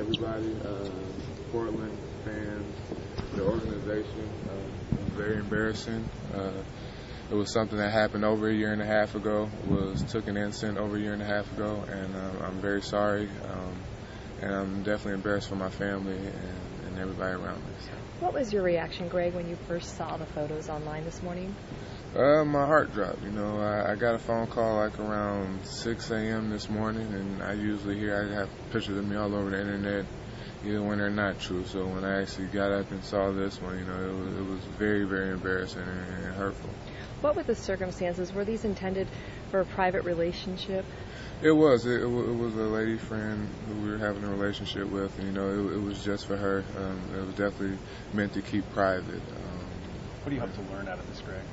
everybody, Portland fans, the organization. It was very embarrassing. It was something that happened over a year and a half ago. Took an incident over a year and a half ago, and I'm very sorry. And I'm definitely embarrassed for my family and everybody around me. So. What was your reaction, Greg, when you first saw the photos online this morning? My heart dropped. I got a phone call like around 6 a.m. this morning, and I have pictures of me all over the internet, even when they're not true. So when I actually got up and saw this one, it was very, very embarrassing and hurtful. What were the circumstances? Were these intended for a private relationship? It was. It was a lady friend who we were having a relationship with. And, it was just for her. It was definitely meant to keep private. What do you hope to learn out of this, Greg?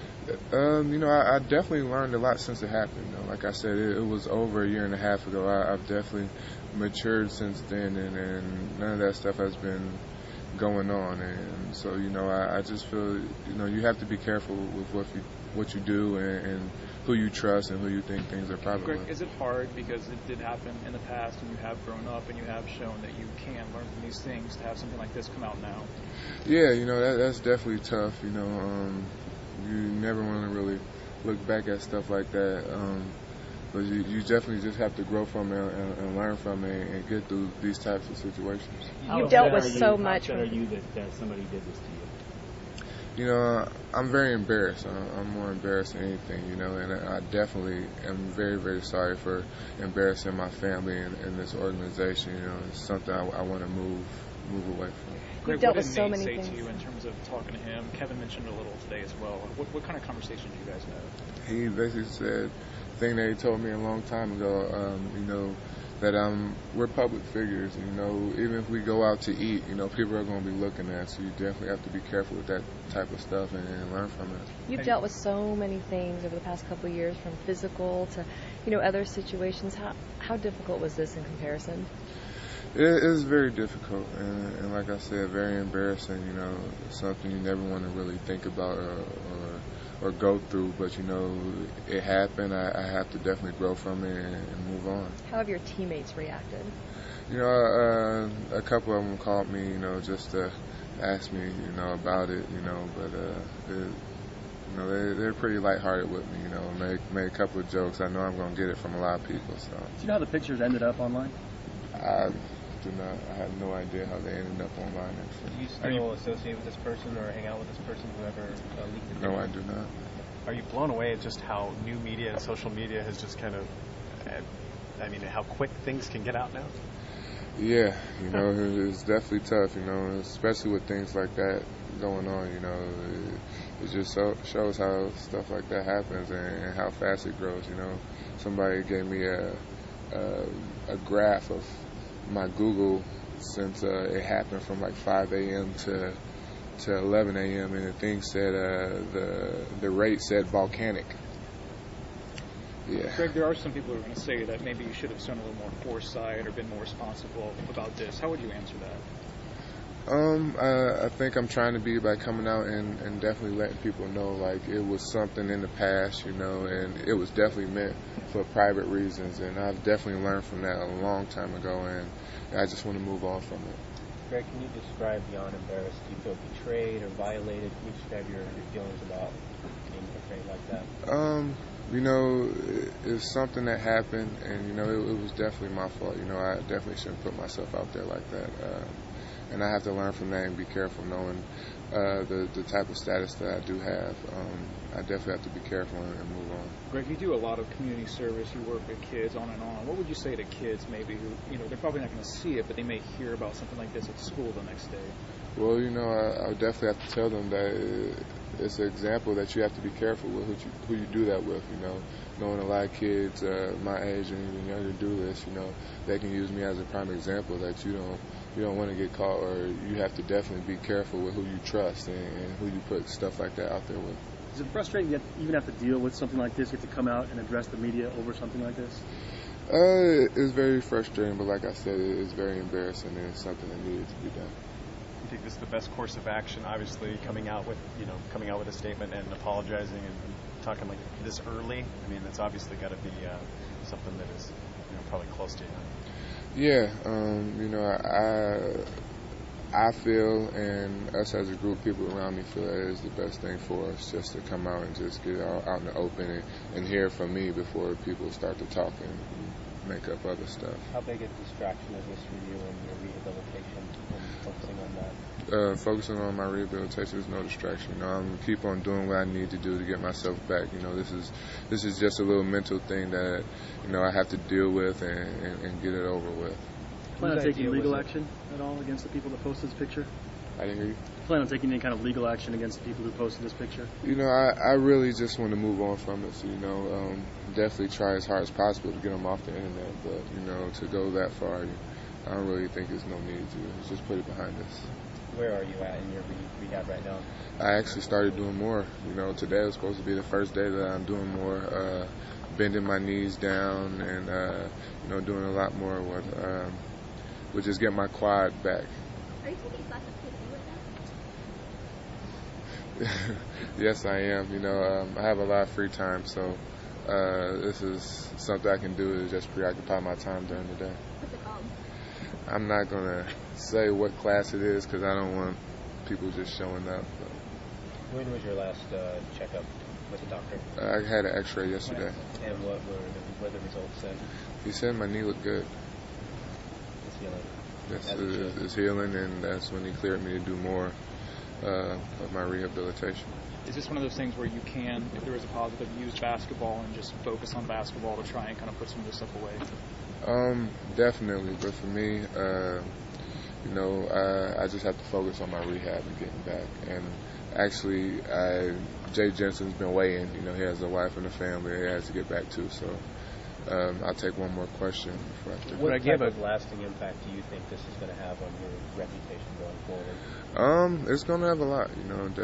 I definitely learned a lot since it happened. Like I said, it was over a year and a half ago. I've definitely matured since then, and none of that stuff has been going on. And so, I just feel, you have to be careful with what you do and who you trust and who you think things are private Greg, with. is it hard because it did happen in the past and you have grown up and you have shown that you can learn from these things to have something like this come out now? Yeah, that's definitely tough. You never want to really look back at stuff like that. But you definitely just have to grow from it and learn from it and get through these types of situations. You've dealt with so much. How upset are you that somebody did this to you? I'm very embarrassed. I'm more embarrassed than anything, and I definitely am very, very sorry for embarrassing my family and this organization. It's something I want to move away from. Greg, dealt what with did so Nate many say things. to you in terms of talking to him? Kevin mentioned it a little today as well. What kind of conversation did you guys have? He basically said the thing that he told me a long time ago, that we're public figures. Even if we go out to eat, people are going to be looking at us. So you definitely have to be careful with that type of stuff and learn from it. You've dealt with so many things over the past couple of years, from physical to other situations. How difficult was this in comparison? It is very difficult, and like I said, very embarrassing. Something you never want to really think about or go through. But it happened. I have to definitely grow from it and move on. How have your teammates reacted? A couple of them called me, just to ask me, about it. They're pretty lighthearted with me. Made a couple of jokes. I know I'm gonna get it from a lot of people. So. Do you know how the pictures ended up online? I have no idea how they ended up online. Actually. Do you still associate with this person or hang out with this person, whoever leaked the picture? No, I do not. Are you blown away at just how new media and social media has just kind of, how quick things can get out now? Yeah, it's definitely tough, especially with things like that going on, it just shows how stuff like that happens and how fast it grows, Somebody gave me a graph of my Google since it happened from like 5 a.m. to 11 a.m. and the thing said the rate said volcanic. Yeah. Greg, there are some people who are going to say that maybe you should have shown a little more foresight or been more responsible about this. How would you answer that? I think I'm trying to be by coming out and definitely letting people know like it was something in the past, and it was definitely meant for private reasons, and I've definitely learned from that a long time ago, and I just want to move on from it. Greg, can you describe beyond embarrassed? Do you feel betrayed or violated? Can you describe your feelings about being portrayed like that? It's something that happened, and it was definitely my fault. I definitely shouldn't put myself out there like that. And I have to learn from that and be careful knowing the type of status that I do have. I definitely have to be careful and move on. Greg, you do a lot of community service. You work with kids on and on. What would you say to kids maybe who, they're probably not going to see it, but they may hear about something like this at school the next day? Well, I would definitely have to tell them that it's an example that you have to be careful with who you do that with, Knowing a lot of kids my age and even younger do this, they can use me as a prime example that you don't want to get caught, or you have to definitely be careful with who you trust and who you put stuff like that out there with. Is it frustrating that you even have to deal with something like this, get to come out and address the media over something like this? It's very frustrating, but like I said, it's very embarrassing, and it's something that needed to be done. You think this is the best course of action? Obviously, coming out with a statement and apologizing and talking like this early. That's obviously got to be something that is probably close to you. Yeah, you know, I feel, and us as a group, people around me feel that it is the best thing for us just to come out and just get out in the open and hear from me before people start to talk and make up other stuff. How big a distraction is this for you in your rehabilitation and focusing on that? Focusing on my rehabilitation is no distraction. You know, I'm keep on doing what I need to do to get myself back. You know, this is just a little mental thing that, you know, I have to deal with and get it over with. Plan on taking legal action at all against the people that posted this picture? I didn't hear you. Plan on taking any kind of legal action against the people who posted this picture? You know, I really just want to move on from it. So, you know, definitely try as hard as possible to get them off the internet. But, you know, to go that far, I don't really think there's no need to. Just put it behind us. Where are you at in your rehab right now? I actually started doing more. You know, today was supposed to be the first day that I'm doing more, bending my knees down and, you know, doing a lot more with just get my quad back. Are you taking classes to do with that? Yes, I am. You know, I have a lot of free time, so this is something I can do to just preoccupy my time during the day. What's it called? I'm not going to say what class it is because I don't want people just showing up. But when was your last checkup with the doctor? I had an x-ray yesterday. And what the results said? He said my knee looked good. It's healing. Yes, it's healing, and that's when he cleared me to do more of my rehabilitation. Is this one of those things where you can, if there is a positive, use basketball and just focus on basketball to try and kind of put some of this stuff away? Definitely, but for me, you know, I just have to focus on my rehab and getting back. And actually, Jay Jensen's been waiting. You know, he has a wife and a family he has to get back to. So I'll take one more question before I do. What type of lasting impact do you think this is going to have on your reputation going forward? It's going to have a lot. You know,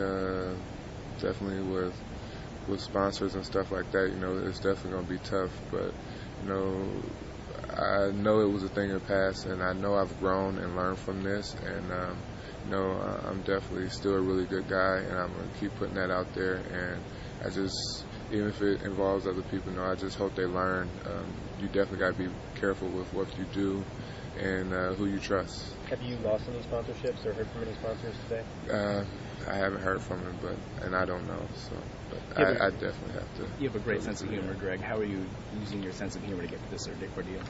definitely with sponsors and stuff like that. You know, it's definitely going to be tough, but you know, I know it was a thing in the past, and I know I've grown and learned from this, and you know, I'm definitely still a really good guy, and I'm going to keep putting that out there, and I just, even if it involves other people, you know, I just hope they learn. You definitely got to be careful with what you do and who you trust. Have you lost any sponsorships or heard from any sponsors today? I haven't heard from him, and I don't know, so but I definitely have to. You have a great sense of humor, Greg. How are you using your sense of humor to get to this ordeal?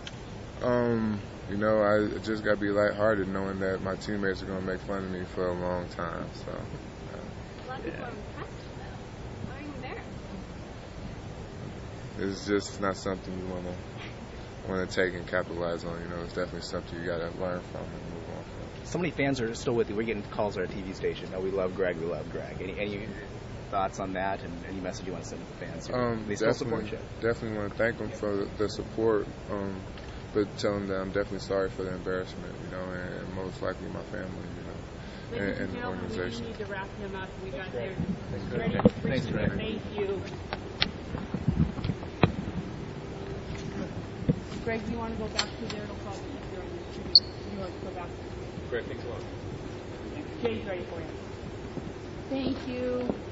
You know, I just got to be lighthearted knowing that my teammates are going to make fun of me for a long time, so. A lot of people are impressed, though. Why are you embarrassed? It's just not something you want to take and capitalize on. You know, it's definitely something you got to learn from and move on from. So many fans are still with you. We're getting calls at our TV station. Oh, we love Greg. We love Greg. Any thoughts on that, and any message you want to send to the fans? They still support you. Definitely want to thank them for the support, but tell them that I'm definitely sorry for the embarrassment. You know, and most likely my family. You know, and the organization. We need to wrap him up. We got there. Thanks, Greg. Thank you. Greg, do you want to go back to there? It'll probably be easier on your tribute. You want to go back? Great, thanks a lot. Jay's ready for you. Thank you.